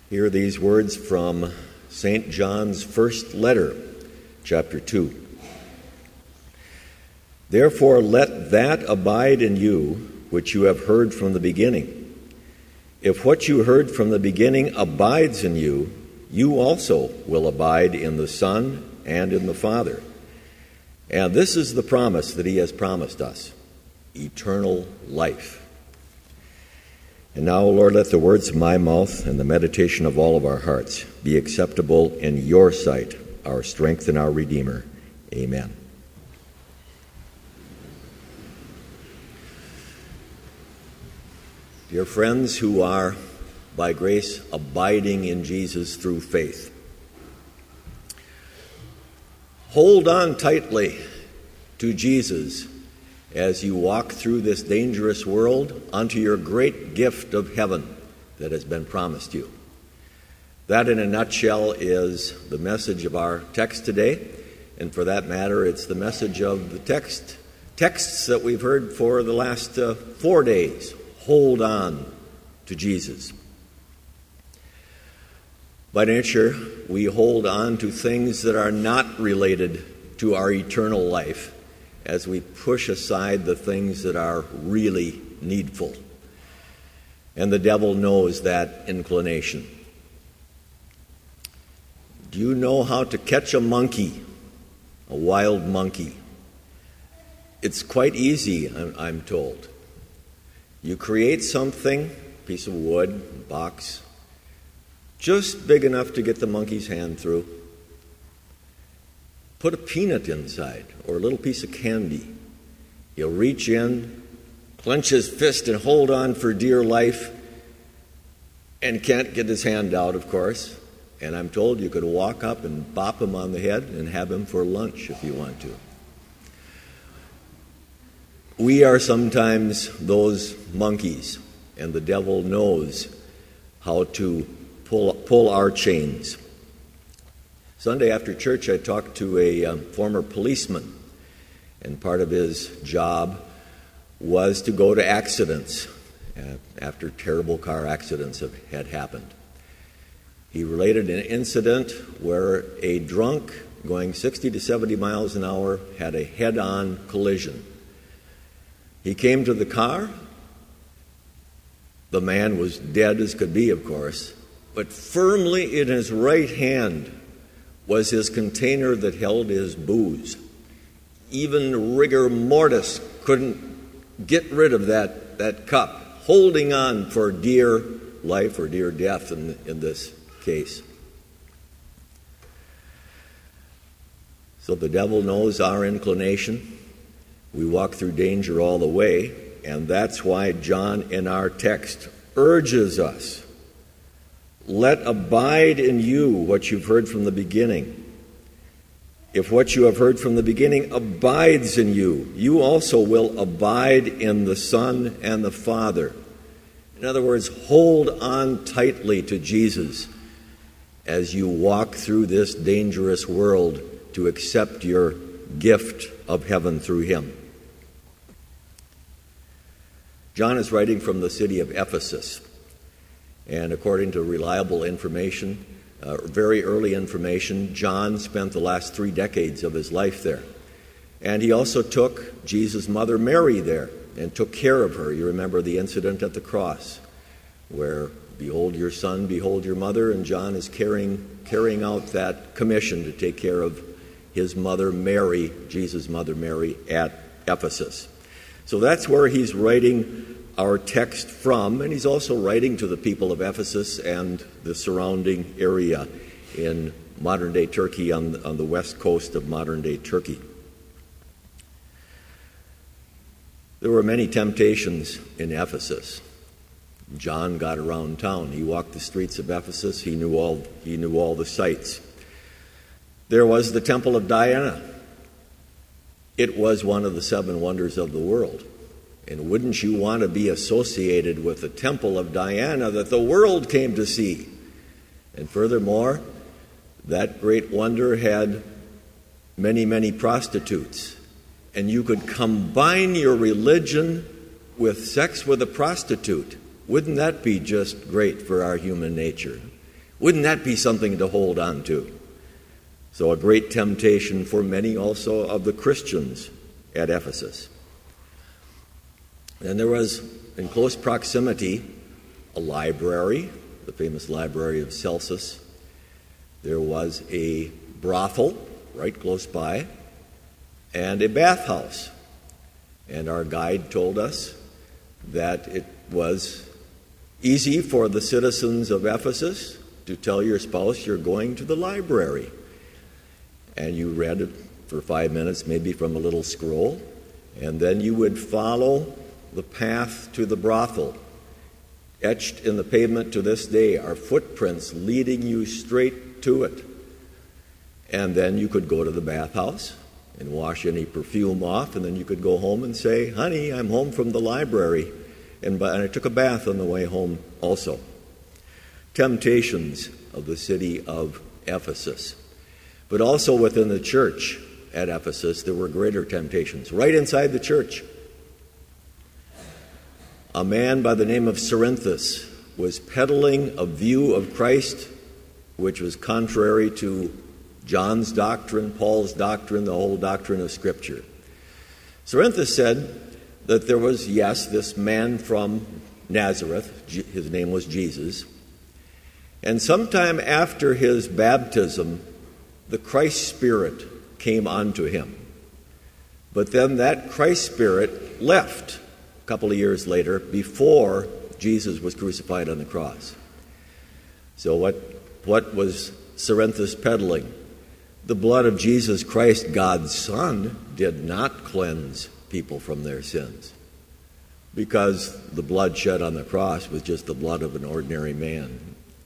Hear these words from St. John's first letter, chapter 2. Therefore, let that abide in you which you have heard from the beginning. If what you heard from the beginning abides in you, you also will abide in the Son and in the Father. And this is the promise that he has promised us, eternal life. And now, Lord, let the words of my mouth and the meditation of all of our hearts be acceptable in your sight, our strength and our Redeemer. Amen. Dear friends who are, by grace, abiding in Jesus through faith, hold on tightly to Jesus as you walk through this dangerous world unto your great gift of heaven that has been promised you. That, in a nutshell, is the message of our text today, and for that matter, it's the message of the texts that we've heard for the last 4 days. Hold on to Jesus. By nature, we hold on to things that are not related to our eternal life, as we push aside the things that are really needful. And the devil knows that inclination. Do you know how to catch a monkey, a wild monkey? It's quite easy, I'm told. You create something, piece of wood, box, just big enough to get the monkey's hand through. Put a peanut inside or a little piece of candy. He'll reach in, clench his fist and hold on for dear life and can't get his hand out, of course. And I'm told you could walk up and bop him on the head and have him for lunch if you want to. We are sometimes those monkeys, and the devil knows how to pull our chains. Sunday after church, I talked to a former policeman, and part of his job was to go to accidents after terrible car accidents had happened. He related an incident where a drunk going 60 to 70 miles an hour had a head-on collision. He came to the car. The man was dead as could be, of course, but firmly in his right hand was his container that held his booze. Even rigor mortis couldn't get rid of that cup, holding on for dear life or dear death in this case. So the devil knows our inclination. We walk through danger all the way, and that's why John in our text urges us, let abide in you what you've heard from the beginning. If what you have heard from the beginning abides in you, you also will abide in the Son and the Father. In other words, hold on tightly to Jesus as you walk through this dangerous world to accept your gift of heaven through him. John is writing from the city of Ephesus, and according to reliable information, very early information, John spent the last 3 decades of his life there. And he also took Jesus' mother Mary there and took care of her. You remember the incident at the cross where, behold your son, behold your mother, and John is carrying out that commission to take care of his mother Mary, Jesus' mother Mary, at Ephesus. So that's where he's writing our text from, and he's also writing to the people of Ephesus and the surrounding area in modern-day Turkey, on the west coast of modern-day Turkey. There were many temptations in Ephesus. John got around town. He walked the streets of Ephesus. He knew all the sights. There was the Temple of Diana. It was one of the 7 wonders of the world. And wouldn't you want to be associated with the Temple of Diana that the world came to see? And furthermore, that great wonder had many, many prostitutes. And you could combine your religion with sex with a prostitute. Wouldn't that be just great for our human nature? Wouldn't that be something to hold on to? So a great temptation for many also of the Christians at Ephesus. And there was, in close proximity, a library, the famous library of Celsus. There was a brothel right close by, and a bathhouse. And our guide told us that it was easy for the citizens of Ephesus to tell your spouse you're going to the library. And you read it for 5 minutes, maybe from a little scroll, and then you would follow the path to the brothel. Etched in the pavement to this day are footprints leading you straight to it. And then you could go to the bathhouse and wash any perfume off, and then you could go home and say, honey, I'm home from the library, and I took a bath on the way home also. Temptations of the city of Ephesus. But also within the church at Ephesus, there were greater temptations. Right inside the church, a man by the name of Cerinthus was peddling a view of Christ which was contrary to John's doctrine, Paul's doctrine, the whole doctrine of Scripture. Cerinthus said that there was, yes, this man from Nazareth, his name was Jesus, and sometime after his baptism, the Christ Spirit came onto him. But then that Christ Spirit left a couple of years later before Jesus was crucified on the cross. So what was Cerinthus peddling? The blood of Jesus Christ, God's Son, did not cleanse people from their sins, because the blood shed on the cross was just the blood of an ordinary man.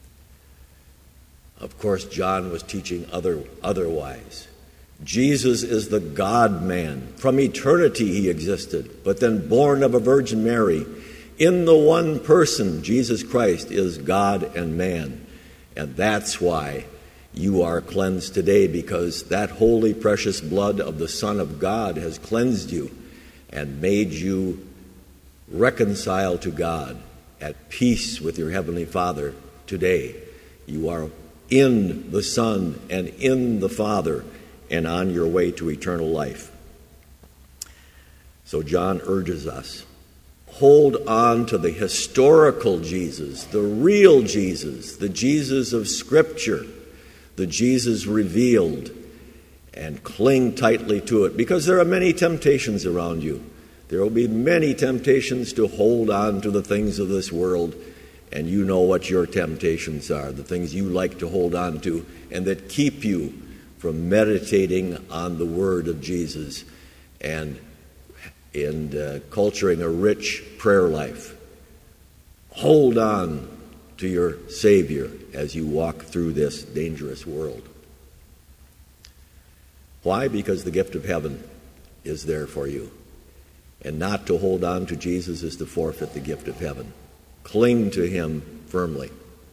Of course, John was teaching otherwise. Jesus is the God-man. From eternity he existed, but then born of a Virgin Mary. In the one person, Jesus Christ is God and man. And that's why you are cleansed today, because that holy, precious blood of the Son of God has cleansed you and made you reconciled to God, at peace with your Heavenly Father today. You are in the Son and in the Father and on your way to eternal life. So John urges us, hold on to the historical Jesus, the real Jesus, the Jesus of Scripture, the Jesus revealed, and cling tightly to it, because there are many temptations around you. There will be many temptations to hold on to the things of this world, and you know what your temptations are, the things you like to hold on to, and that keep you from meditating on the Word of Jesus and culturing a rich prayer life. Hold on to your Savior as you walk through this dangerous world. Why? Because the gift of heaven is there for you. And not to hold on to Jesus is to forfeit the gift of heaven. Cling to him firmly.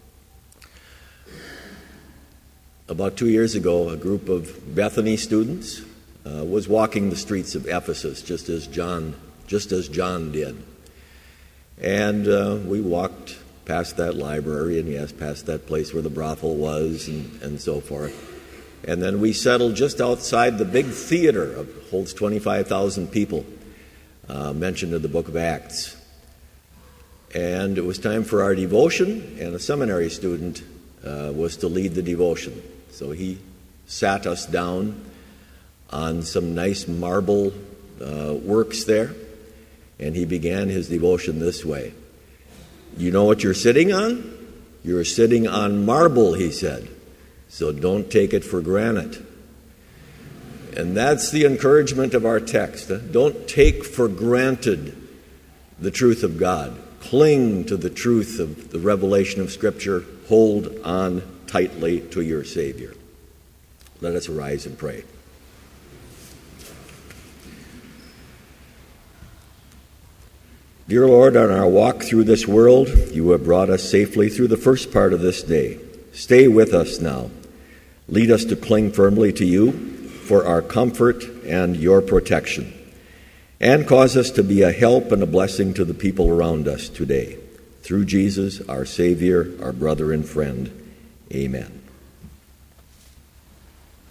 About 2 years ago, a group of Bethany students was walking the streets of Ephesus, just as John did. And we walked past that library, and yes, past that place where the brothel was, and so forth. And then we settled just outside the big theater, holds 25,000 people, mentioned in the book of Acts. And it was time for our devotion, and a seminary student was to lead the devotion. So he sat us down on some nice marble works there, and he began his devotion this way. You know what you're sitting on? You're sitting on marble, he said. So don't take it for granted. And that's the encouragement of our text. Don't take for granted the truth of God. Cling to the truth of the revelation of Scripture. Hold on tightly to your Savior. Let us arise and pray. Dear Lord, on our walk through this world, you have brought us safely through the first part of this day. Stay with us now. Lead us to cling firmly to you for our comfort and your protection, and cause us to be a help and a blessing to the people around us today. Through Jesus, our Savior, our brother and friend. Amen.